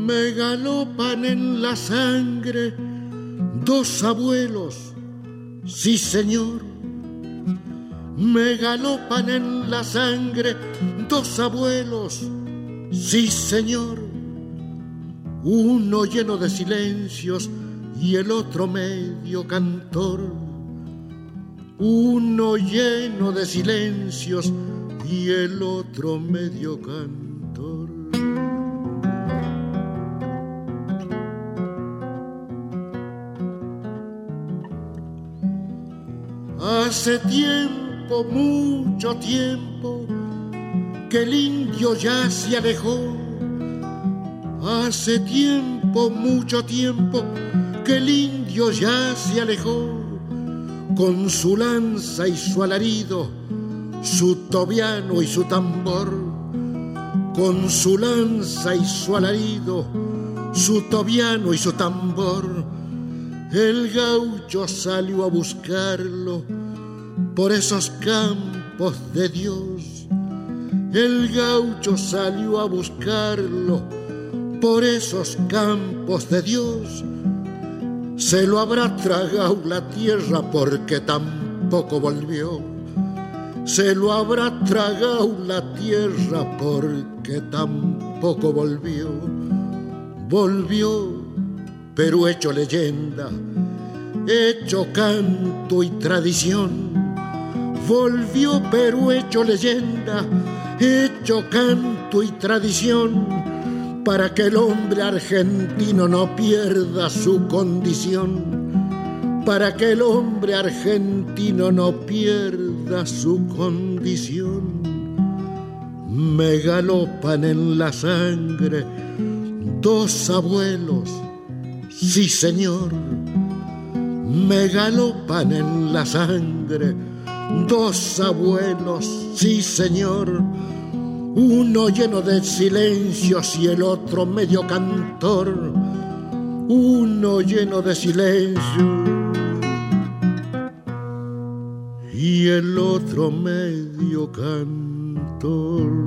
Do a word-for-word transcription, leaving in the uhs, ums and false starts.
Me galopan en la sangre dos abuelos, sí señor. Me galopan en la sangre dos abuelos, sí señor. Uno lleno de silencios y el otro medio cantor. Uno lleno de silencios y el otro medio cantor. Hace tiempo, mucho tiempo, que el indio ya se alejó. Hace tiempo, mucho tiempo, que el indio ya se alejó. Con su lanza y su alarido, su tobiano y su tambor. Con su lanza y su alarido, su tobiano y su tambor. El gaucho salió a buscarlo por esos campos de Dios. El gaucho salió a buscarlo por esos campos de Dios. Se lo habrá tragado la tierra porque tampoco volvió. Se lo habrá tragado la tierra porque tampoco volvió. Volvió, pero hecho leyenda, hecho canto y tradición. Volvió, pero hecho leyenda, hecho canto y tradición, para que el hombre argentino no pierda su condición, para que el hombre argentino no pierda su condición. Me galopan en la sangre dos abuelos, sí señor. Me galopan en la sangre dos abuelos, sí señor. Uno lleno de silencios y el otro medio cantor. Uno lleno de silencio y el otro medio cantor.